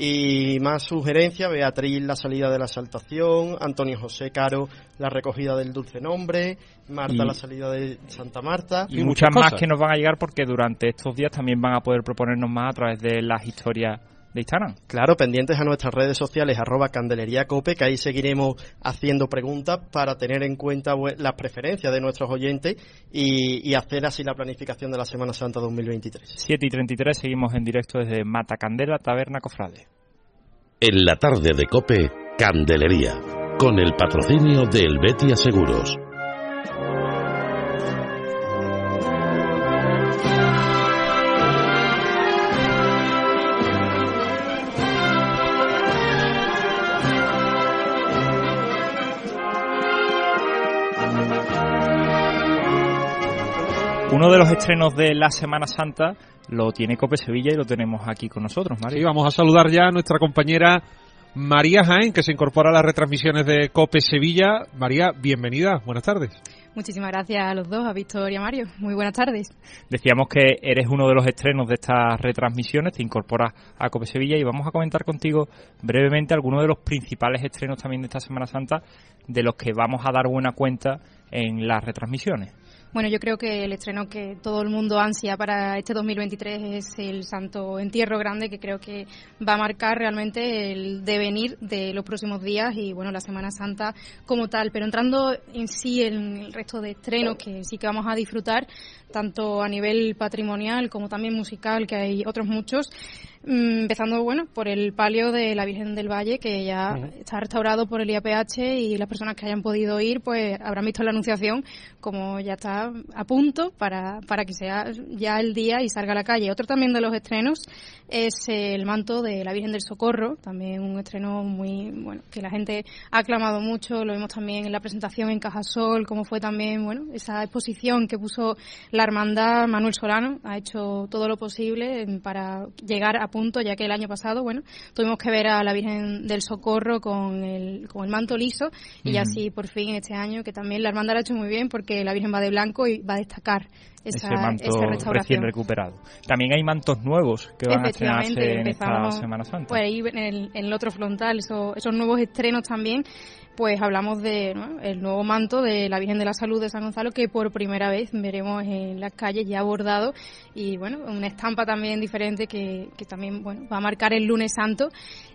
Y más sugerencias: Beatriz, la salida de la Exaltación. Antonio José Caro, la recogida del Dulce Nombre. Marta, y, la salida de Santa Marta. Y, y muchas, muchas más que nos van a llegar, porque durante estos días también van a poder proponernos más a través de las historias de Instagram. Claro, pendientes a nuestras redes sociales, arroba Candelería Cope, que ahí seguiremos haciendo preguntas para tener en cuenta las preferencias de nuestros oyentes y, y hacer así la planificación de la Semana Santa dos mil veintitrés. siete y treinta y tres, seguimos en directo desde Matacandela, Taberna Cofrade. En la tarde de Cope, Candelería, con el patrocinio de Helvetia Seguros. Uno de los estrenos de la Semana Santa lo tiene Cope Sevilla y lo tenemos aquí con nosotros, María. Sí, vamos a saludar ya a nuestra compañera María Jaén, que se incorpora a las retransmisiones de Cope Sevilla. María, bienvenida, buenas tardes. Muchísimas gracias a los dos, a Víctor y a Mario. Muy buenas tardes. Decíamos que eres uno de los estrenos de estas retransmisiones, te incorporas a Cope Sevilla y vamos a comentar contigo brevemente algunos de los principales estrenos también de esta Semana Santa, de los que vamos a dar buena cuenta en las retransmisiones. Bueno, yo creo que el estreno que todo el mundo ansia para este dos mil veintitrés es el Santo Entierro Grande, que creo que va a marcar realmente el devenir de los próximos días y, bueno, la Semana Santa como tal. Pero entrando en sí en el resto de estrenos que sí que vamos a disfrutar, tanto a nivel patrimonial como también musical, que hay otros muchos, mm, empezando bueno por el palio de la Virgen del Valle, que ya uh-huh. está restaurado por el I A P H, y las personas que hayan podido ir pues habrán visto la anunciación como ya está a punto para, para que sea ya el día y salga a la calle. Otro también de los estrenos es el manto de la Virgen del Socorro, también un estreno muy bueno que la gente ha aclamado mucho. Lo vimos también en la presentación en Cajasol, como fue también bueno esa exposición que puso la hermandad. Manuel Solano ha hecho todo lo posible para llegar a punto, ya que el año pasado bueno tuvimos que ver a la Virgen del Socorro con el con el manto liso, y uh-huh. así por fin este año, que también la hermandad lo ha hecho muy bien, porque la Virgen va de blanco y va a destacar esa, ese manto esa restauración recién recuperado. También hay mantos nuevos que van a estrenarse en esta Semana Santa. Pues ahí en el, en el otro frontal, esos, esos nuevos estrenos también, pues hablamos de ¿no? el nuevo manto de la Virgen de la Salud de San Gonzalo, que por primera vez veremos en las calles ya bordado, y bueno, una estampa también diferente que, que también bueno va a marcar el Lunes Santo,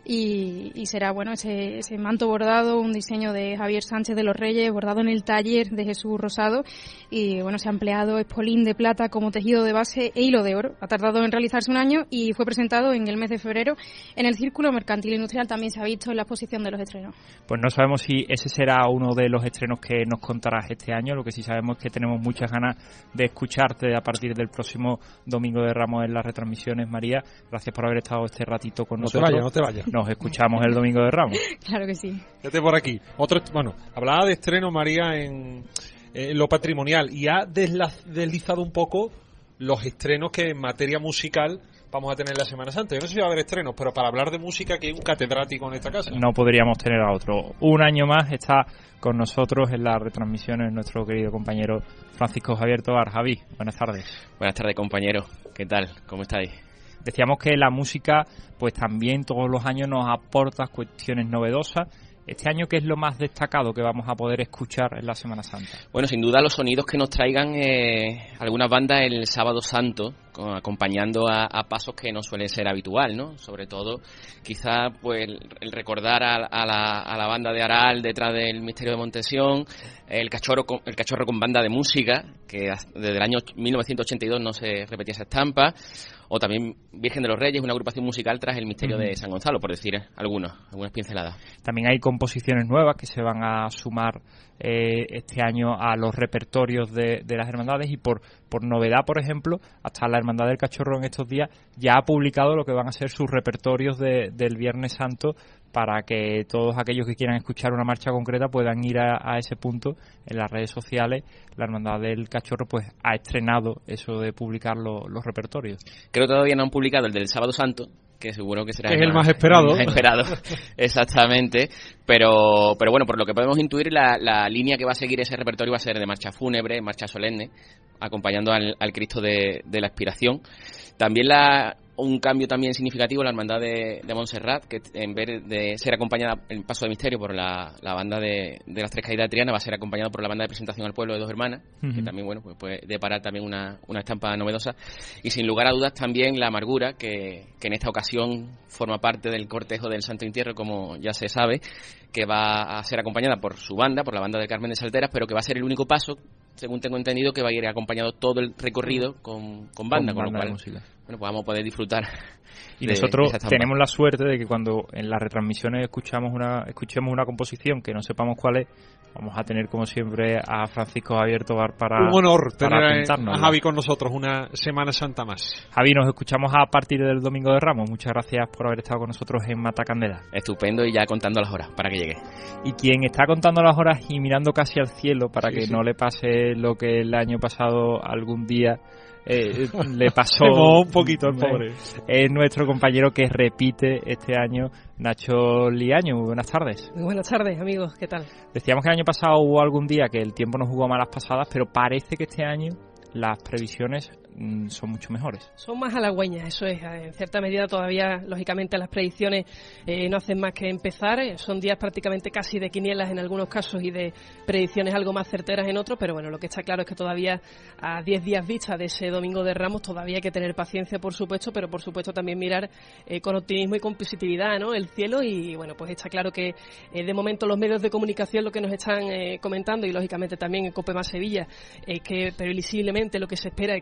y, y será bueno ese, ese manto bordado, un diseño de Javier Sánchez de los Reyes, bordado en el taller de Jesús Rosado, y bueno, se ha empleado espolín de plata como tejido de base e hilo de oro. Ha tardado en realizarse un año y fue presentado en el mes de febrero en el Círculo Mercantil Industrial. También se ha visto en la exposición de los estrenos. Pues no sabemos si ese será uno de los estrenos que nos contarás este año. Lo que sí sabemos es que tenemos muchas ganas de escucharte a partir del próximo Domingo de Ramos en las retransmisiones. María, gracias por haber estado este ratito con no nosotros. No te vayas, no te vayas. Nos escuchamos el Domingo de Ramos. Claro que sí. Quédate por aquí. Otro, bueno, hablaba de estreno, María, en, en lo patrimonial, y ha deslizado un poco los estrenos que en materia musical vamos a tener la Semana Santa. Yo no sé si va a haber estrenos, pero para hablar de música, que hay un catedrático en esta casa. No podríamos tener a otro. Un año más está con nosotros en las retransmisiones nuestro querido compañero Francisco Javier Tobar. Javi, buenas tardes. Buenas tardes, compañero. ¿Qué tal? ¿Cómo estáis? Decíamos que la música, pues también todos los años nos aporta cuestiones novedosas. Este año, ¿qué es lo más destacado que vamos a poder escuchar en la Semana Santa? Bueno, sin duda los sonidos que nos traigan eh, algunas bandas el Sábado Santo, con, acompañando a, a pasos que no suele ser habitual, ¿no? Sobre todo, quizá pues el, el recordar a, a, la, a la banda de Aral detrás del Misterio de Montesión, el cachorro con, el cachorro con banda de música, que desde el año mil novecientos ochenta y dos no se repetía esa estampa, o también Virgen de los Reyes, una agrupación musical tras el Misterio uh-huh. de San Gonzalo, por decir algunos, algunas pinceladas. También hay composiciones nuevas que se van a sumar eh, este año a los repertorios de, de las hermandades, y por, por novedad, por ejemplo, hasta la Hermandad del Cachorro en estos días ya ha publicado lo que van a ser sus repertorios de, del Viernes Santo, para que todos aquellos que quieran escuchar una marcha concreta puedan ir a, a ese punto en las redes sociales. La Hermandad del Cachorro pues ha estrenado eso de publicar lo, los repertorios. Creo que todavía no han publicado el del Sábado Santo, que seguro que será es el más, más esperado. El más esperado, exactamente. Pero pero bueno, por lo que podemos intuir, la, la línea que va a seguir ese repertorio va a ser de marcha fúnebre, marcha solemne, acompañando al, al Cristo de, de la Expiración. También la un cambio también significativo, la Hermandad de, de Montserrat, que en vez de ser acompañada en Paso de Misterio por la, la banda de, de las Tres Caídas de Triana, va a ser acompañada por la banda de presentación al pueblo de Dos Hermanas, uh-huh. que también bueno pues puede deparar también una, una estampa novedosa. Y sin lugar a dudas también la Amargura, que, que en esta ocasión forma parte del cortejo del Santo Entierro, como ya se sabe, que va a ser acompañada por su banda, por la banda de Carmen de Salteras, pero que va a ser el único paso, según tengo entendido, que va a ir acompañado todo el recorrido con, con banda, con, con banda lo cual bueno, pues vamos a poder disfrutar. Y nosotros tenemos la suerte de que cuando en las retransmisiones escuchamos una escuchemos una composición que no sepamos cuál es, vamos a tener como siempre a Francisco Javier Tobar para un honor para tener a Javi con nosotros una Semana Santa más. Javi, nos escuchamos a partir del Domingo de Ramos. Muchas gracias por haber estado con nosotros en Matacandela. Estupendo, y ya contando las horas para que llegue. Y quien está contando las horas y mirando casi al cielo para sí, que sí. no le pase lo que el año pasado algún día Eh, le pasó un poquito al pobre. Es nuestro compañero que repite este año, Nacho Liaño. Muy buenas tardes. Muy buenas tardes, amigos, ¿qué tal? Decíamos que el año pasado hubo algún día que el tiempo nos jugó malas pasadas, pero parece que este año las previsiones mm, son mucho mejores. Son más halagüeñas, eso es. En cierta medida todavía, lógicamente, las predicciones eh, no hacen más que empezar. Son días prácticamente casi de quinielas en algunos casos y de predicciones algo más certeras en otros, pero bueno, lo que está claro es que todavía a diez días vista de ese Domingo de Ramos todavía hay que tener paciencia, por supuesto, pero por supuesto también mirar eh, con optimismo y con positividad, ¿no?, el cielo. Y bueno, pues está claro que eh, de momento los medios de comunicación lo que nos están eh, comentando, y lógicamente también en COPE más Sevilla, es que previsiblemente lo que se espera es que la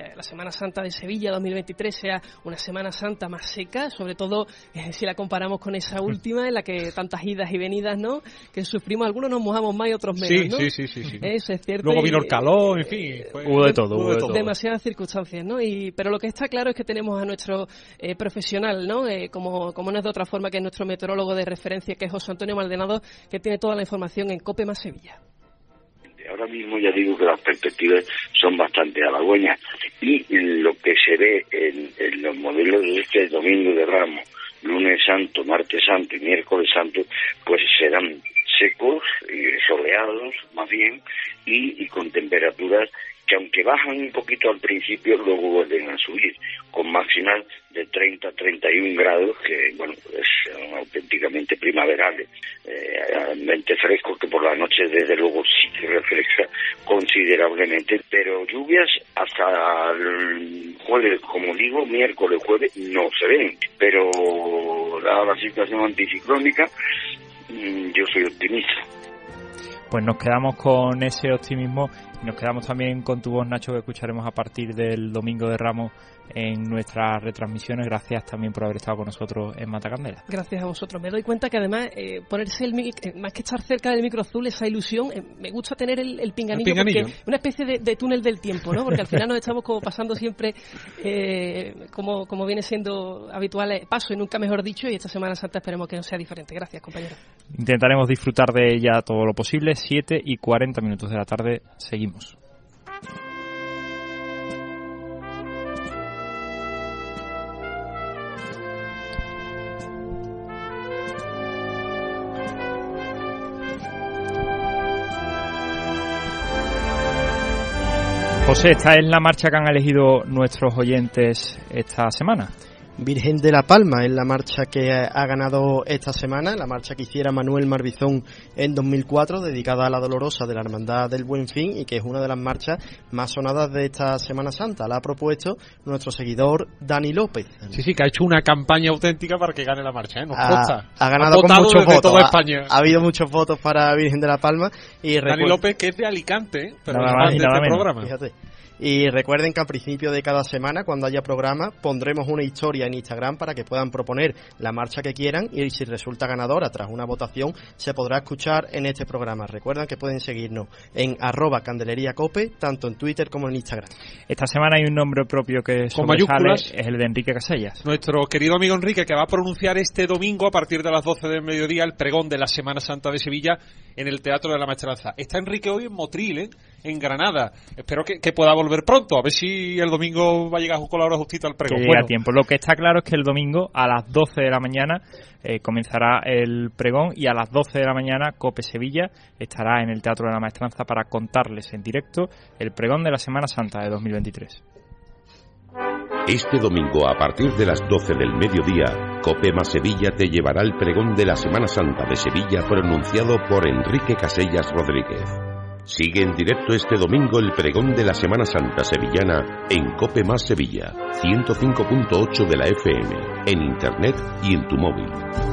la, la Semana Santa de Sevilla dos mil veintitrés sea una Semana Santa más seca, sobre todo eh, si la comparamos con esa última en la que tantas idas y venidas, ¿no?, que sufrimos, algunos nos mojamos más y otros menos, sí, ¿no? Sí, sí, sí, sí. Eso es cierto. Luego vino y, el calor, en fin. Fue, hubo de todo, hubo de todo. Demasiadas circunstancias, ¿no? Y, pero lo que está claro es que tenemos a nuestro eh, profesional, ¿no?, eh, como, como no es de otra forma, que es nuestro meteorólogo de referencia, que es José Antonio Maldonado, que tiene toda la información en COPE más Sevilla. Ahora mismo ya digo que las perspectivas son bastante halagüeñas y lo que se ve en, en los modelos de este domingo de Ramos, lunes santo, martes santo y miércoles santo, pues serán secos y soleados más bien y, y con temperaturas que aunque bajan un poquito al principio, luego vuelven a subir, con máximas de treinta a treinta y un grados, que bueno, son auténticamente primaverales, eh, ambiente fresco que por la noche desde luego sí que refleja considerablemente, pero lluvias hasta el jueves, como digo, miércoles, jueves, no se ven, pero dada la situación anticiclónica, yo soy optimista. Pues nos quedamos con ese optimismo y nos quedamos también con tu voz, Nacho, que escucharemos a partir del Domingo de Ramos en nuestras retransmisiones. Gracias también por haber estado con nosotros en Matacandela. Gracias a vosotros. Me doy cuenta que además eh, ponerse el eh, más que estar cerca del micro azul, esa ilusión, eh, me gusta tener el, el pinganillo, el pinganillo. Porque una especie de, de túnel del tiempo, ¿no? Porque al final nos estamos como pasando siempre, eh, como, como viene siendo habitual, eh, paso y nunca mejor dicho, y esta Semana Santa esperemos que no sea diferente. Gracias, compañero. Intentaremos disfrutar de ella todo lo posible. siete y cuarenta minutos de la tarde, seguimos. José, esta es la marcha que han elegido nuestros oyentes esta semana. Virgen de la Palma es la marcha que ha ganado esta semana, la marcha que hiciera Manuel Marbizón en dos mil cuatro, dedicada a la Dolorosa de la Hermandad del Buen Fin, y que es una de las marchas más sonadas de esta Semana Santa. La ha propuesto nuestro seguidor Dani López. Sí, sí, que ha hecho una campaña auténtica para que gane la marcha, ¿eh? Nos ha, consta. Ha ganado ha con muchos votos. Toda España. Ha, ha habido muchos votos para Virgen de la Palma. Y Dani recuerdo... López, que es de Alicante, pero nada más de este nada programa. Fíjate. Y recuerden que a principio de cada semana, cuando haya programa, pondremos una historia en Instagram para que puedan proponer la marcha que quieran, y si resulta ganadora tras una votación, se podrá escuchar en este programa. Recuerden que pueden seguirnos en arroba candeleriacope, tanto en Twitter como en Instagram. Esta semana hay un nombre propio que sobresale, es el de Enrique Casellas. Nuestro querido amigo Enrique, que va a pronunciar este domingo a partir de las doce del mediodía el pregón de la Semana Santa de Sevilla en el Teatro de la Maestranza. Está Enrique hoy en Motril, ¿eh? En Granada. Espero que, que pueda volver pronto, a ver si el domingo va a llegar con la hora justita al pregón. Que llegue a tiempo. Lo que está claro es que el domingo a las doce de la mañana eh, comenzará el pregón, y a las doce de la mañana COPE Sevilla estará en el Teatro de la Maestranza para contarles en directo el pregón de la Semana Santa de dos mil veintitrés. Este domingo a partir de las doce del mediodía, COPE más Sevilla te llevará el pregón de la Semana Santa de Sevilla pronunciado por Enrique Casellas Rodríguez. Sigue en directo este domingo el pregón de la Semana Santa sevillana en COPE más Sevilla, ciento cinco punto ocho de la F M, en internet y en tu móvil.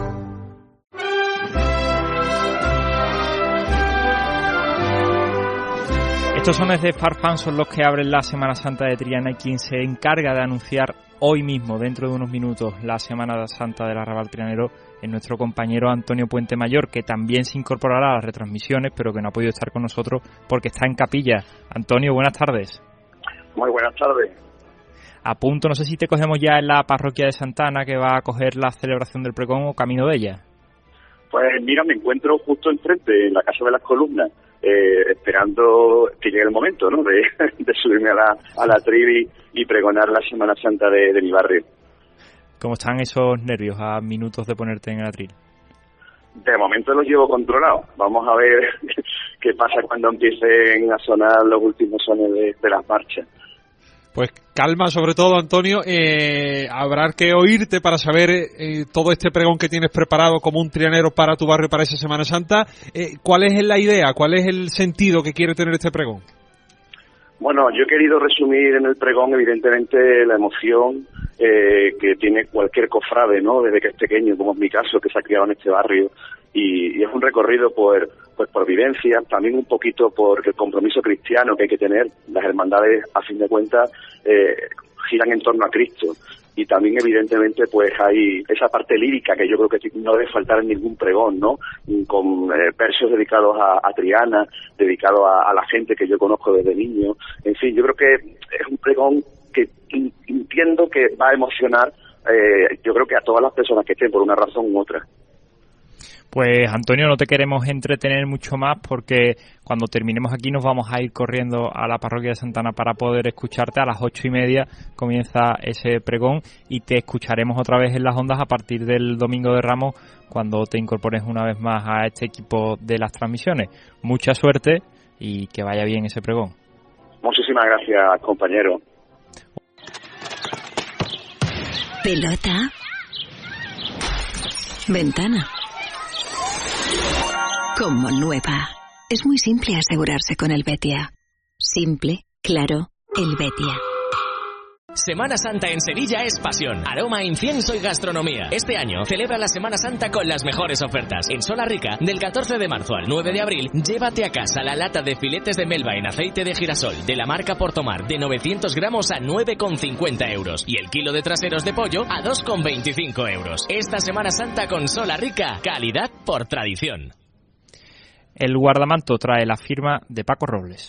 Estos sones de Farfán son los que abren la Semana Santa de Triana, y quien se encarga de anunciar hoy mismo, dentro de unos minutos, la Semana Santa del Arrabal Trianero es nuestro compañero Antonio Puente Mayor, que también se incorporará a las retransmisiones, pero que no ha podido estar con nosotros porque está en capilla. Antonio, buenas tardes. Muy buenas tardes. A punto, no sé si te cogemos ya en la parroquia de Santana, que va a coger la celebración del pregón, o camino de ella. Pues mira, me encuentro justo enfrente, en la Casa de las Columnas, eh, esperando que llegue el momento, ¿no?, de, de subirme a la, a la trivi y pregonar la Semana Santa de, de mi barrio. ¿Cómo están esos nervios a minutos de ponerte en el atril? De momento los llevo controlados. Vamos a ver qué pasa cuando empiecen a sonar los últimos sones de, de las marchas. Pues calma, sobre todo, Antonio. Eh, habrá que oírte para saber eh, todo este pregón que tienes preparado como un trianero para tu barrio para esa Semana Santa. Eh, ¿Cuál es la idea? ¿Cuál es el sentido que quiere tener este pregón? Bueno, yo he querido resumir en el pregón, evidentemente, la emoción eh, que tiene cualquier cofrade, ¿no?, desde que es pequeño, como es mi caso, que se ha criado en este barrio, y, y es un recorrido por, pues por vivencia, también un poquito por el compromiso cristiano que hay que tener. Las hermandades, a fin de cuentas, eh, giran en torno a Cristo. Y también, evidentemente, pues hay esa parte lírica que yo creo que no debe faltar en ningún pregón, ¿no? Con eh, versos dedicados a, a Triana, dedicados a, a la gente que yo conozco desde niño. En fin, yo creo que es un pregón que entiendo que va a emocionar, eh, yo creo que a todas las personas que estén por una razón u otra. Pues Antonio, no te queremos entretener mucho más porque cuando terminemos aquí nos vamos a ir corriendo a la parroquia de Santana para poder escucharte. A las ocho y media comienza ese pregón y te escucharemos otra vez en las ondas a partir del Domingo de Ramos cuando te incorpores una vez más a este equipo de las transmisiones. Mucha suerte y que vaya bien ese pregón. Muchísimas gracias, compañero. Pelota. Ventana. Como nueva. Es muy simple asegurarse con el Betia. Simple, claro, el Betia. Semana Santa en Sevilla es pasión, aroma, incienso y gastronomía. Este año celebra la Semana Santa con las mejores ofertas. En Sola Rica, del catorce de marzo al nueve de abril, llévate a casa la lata de filetes de melva en aceite de girasol de la marca Portomar de novecientos gramos a nueve con cincuenta euros y el kilo de traseros de pollo a dos con veinticinco euros. Esta Semana Santa con Sola Rica, calidad por tradición. El guardamanto trae la firma de Paco Robles.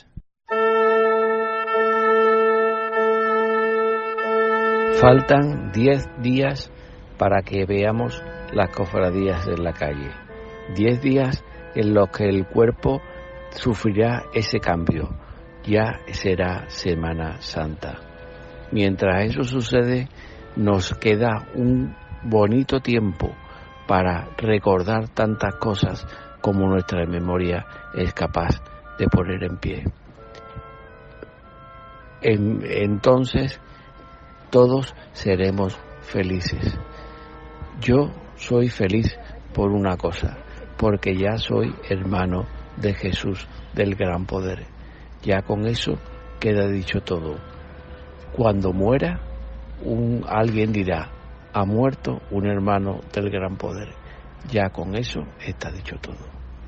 Faltan diez días para que veamos las cofradías en la calle. Diez días en los que el cuerpo sufrirá ese cambio. Ya será Semana Santa. Mientras eso sucede, nos queda un bonito tiempo para recordar tantas cosas como nuestra memoria es capaz de poner en pie. En, entonces, todos seremos felices. Yo soy feliz por una cosa, porque ya soy hermano de Jesús del Gran Poder. Ya con eso queda dicho todo. Cuando muera, un, alguien dirá, ha muerto un hermano del Gran Poder. Ya con eso está dicho todo.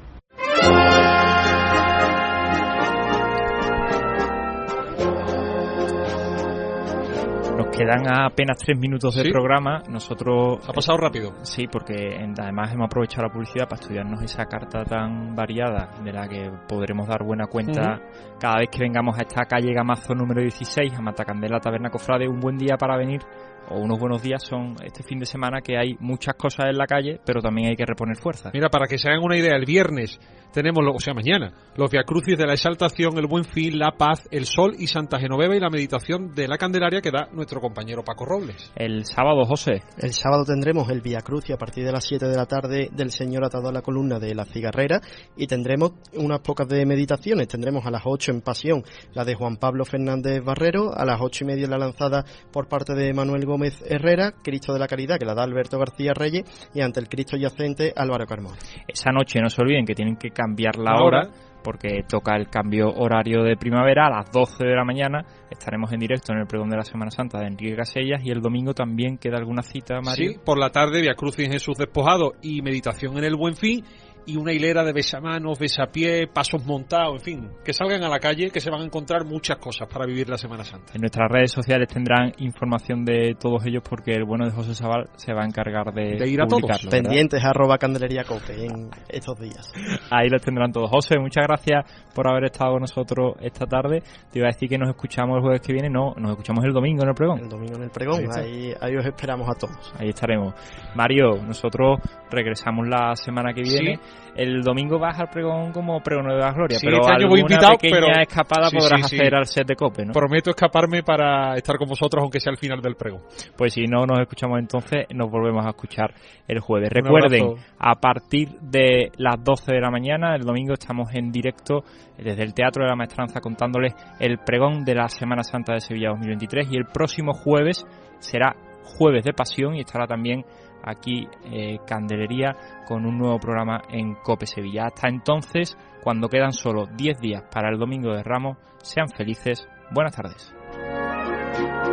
Nos quedan apenas tres minutos de ¿Sí? programa. Nosotros... Ha pasado rápido. Sí, porque además hemos aprovechado la publicidad para estudiarnos esa carta tan variada de la que podremos dar buena cuenta uh-huh. cada vez que vengamos a esta calle Gamazo número dieciséis, a Matacandela Taberna Cofrade. Un buen día para venir, o unos buenos días son este fin de semana, que hay muchas cosas en la calle, pero también hay que reponer fuerzas. Mira, para que se hagan una idea, el viernes tenemos, lo, o sea, mañana, los Viacrucis de la Exaltación, el Buen Fin, la Paz, el Sol y Santa Genoveva y la meditación de la Candelaria que da nuestro compañero Paco Robles. El sábado, José. El sábado tendremos el Viacrucis a partir de las siete de la tarde del Señor atado a la columna de la Cigarrera y tendremos unas pocas de meditaciones. Tendremos a las ocho en Pasión la de Juan Pablo Fernández Barrero, a las ocho y media la lanzada por parte de Manuel Gómez Herrera, Cristo de la Caridad, que la da Alberto García Reyes, y ante el Cristo yacente Álvaro Carmona. Esa noche no se olviden que tienen que cambiar la hora, hora porque toca el cambio horario de primavera. A las doce de la mañana estaremos en directo en el pregón de la Semana Santa de Enrique Casellas, y el domingo también queda alguna cita, Mario. Sí, por la tarde Viacrucis en Jesús Despojado y meditación en el Buen Fin, y una hilera de besamanos, besapié, pasos montados, en fin, que salgan a la calle, que se van a encontrar muchas cosas para vivir la Semana Santa. En nuestras redes sociales tendrán información de todos ellos, porque el bueno de José Sabal se va a encargar de, de ir a todos. Pendientes arroba Candelería Cope en estos días. Ahí los tendrán todos. José, muchas gracias por haber estado con nosotros esta tarde. Te iba a decir que nos escuchamos el jueves que viene. No, nos escuchamos el domingo en el pregón. El domingo en el pregón, ahí, ahí, ahí os esperamos a todos. Ahí estaremos. Mario, nosotros regresamos la semana que viene. Sí. El domingo vas al pregón como pregón de la Gloria, sí, pero este año alguna voy invitado, pequeña pero... escapada sí, podrás sí, hacer sí. al set de Cope, ¿no? Prometo escaparme para estar con vosotros, aunque sea al final del pregón. Pues si no nos escuchamos entonces, nos volvemos a escuchar el jueves. Recuerden, a partir de las doce de la mañana, el domingo estamos en directo desde el Teatro de la Maestranza contándoles el pregón de la Semana Santa de Sevilla dos mil veintitrés, y el próximo jueves será Jueves de Pasión y estará también aquí eh, Candelería con un nuevo programa en Cope Sevilla. Hasta entonces, cuando quedan solo diez días para el Domingo de Ramos, sean felices. Buenas tardes.